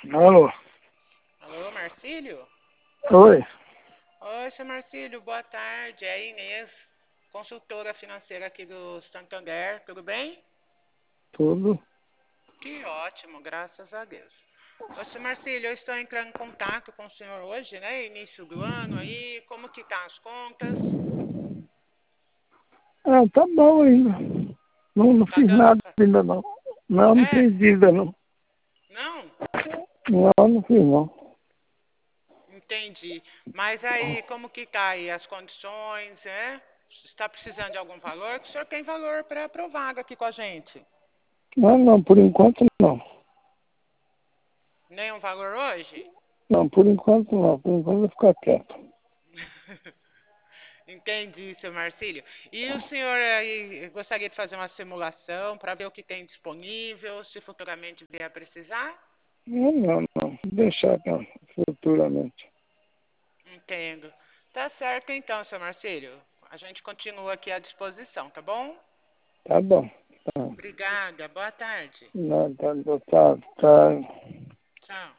Alô? Alô, Marcílio? Oi, Oi, seu Marcílio, boa tarde. É a Inês, consultora financeira aqui do Santander, tudo bem? tudo? Que ótimo, graças a Deus. Ô, seu Marcílio, eu estou entrando em contato com o senhor hoje, né? Início do ano aí, como que tá as contas? Ah, tá bom ainda. Não Tá fiz dando nada pra... ainda não. Não É? fiz dívida não. Não? Não fiz não. Entendi. Mas aí, como que tá aí as condições, é? Está precisando de algum valor? Que o senhor tem valor para aprovar aqui com a gente. Não, por enquanto não. Nenhum valor hoje? Não, por enquanto não. Por enquanto eu vou ficar quieto. Entendi, seu Marcílio. E o senhor aí gostaria de fazer uma simulação para ver o que tem disponível, se futuramente vier a precisar? Não. Deixar pra futuramente. Entendo. Tá certo então, seu Marcílio. A gente continua aqui à disposição, tá bom? Tá bom. Tá. Obrigada, boa tarde. Não, tá. Tchau.